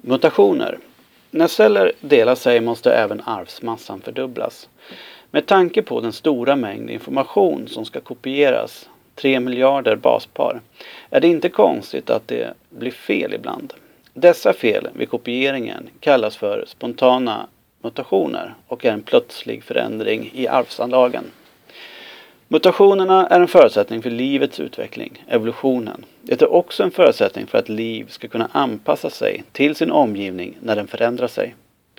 Mutationer. När celler delar sig måste även arvsmassan fördubblas. Med tanke på den stora mängd information som ska kopieras, 3 miljarder baspar, är det inte konstigt att det blir fel ibland. Dessa fel vid kopieringen kallas för spontana mutationer och är en plötslig förändring i arvsanlagen. Mutationerna är en förutsättning för livets utveckling, evolutionen. Det är också en förutsättning för att liv ska kunna anpassa sig till sin omgivning när den förändrar sig.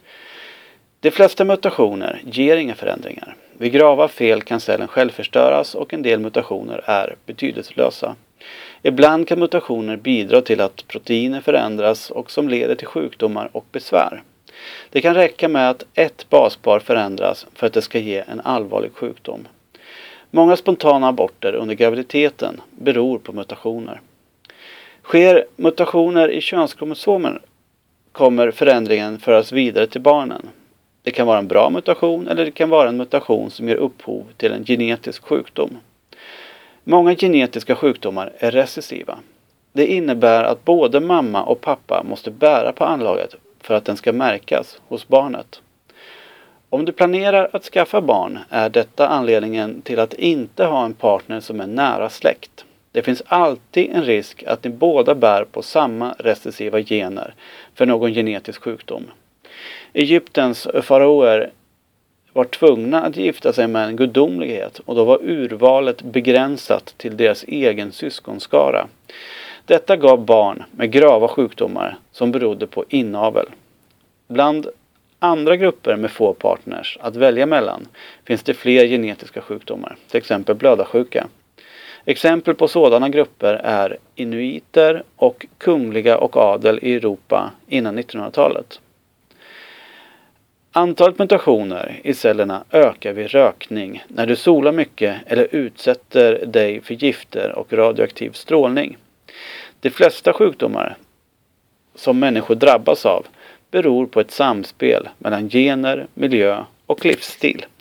De flesta mutationer ger inga förändringar. Vid grava fel kan cellen själv förstöras och en del mutationer är betydelselösa. Ibland kan mutationer bidra till att proteiner förändras och som leder till sjukdomar och besvär. Det kan räcka med att ett baspar förändras för att det ska ge en allvarlig sjukdom. Många spontana aborter under graviditeten beror på mutationer. Sker mutationer i könskromosomer kommer förändringen föras vidare till barnen. Det kan vara en bra mutation eller det kan vara en mutation som ger upphov till en genetisk sjukdom. Många genetiska sjukdomar är recessiva. Det innebär att både mamma och pappa måste bära på anlaget för att den ska märkas hos barnet. Om du planerar att skaffa barn är detta anledningen till att inte ha en partner som är nära släkt. Det finns alltid en risk att ni båda bär på samma recessiva gener för någon genetisk sjukdom. Egyptens faraoer var tvungna att gifta sig med en gudomlighet och då var urvalet begränsat till deras egen syskonskara. Detta gav barn med grava sjukdomar som berodde på inavel. Bland andra grupper med få partners att välja mellan finns det fler genetiska sjukdomar, till exempel blödarsjuka. Exempel på sådana grupper är inuiter och kungliga och adel i Europa innan 1900-talet. Antalet mutationer i cellerna ökar vid rökning när du solar mycket eller utsätter dig för gifter och radioaktiv strålning. De flesta sjukdomar som människor drabbas av beror på ett samspel mellan gener, miljö och livsstil.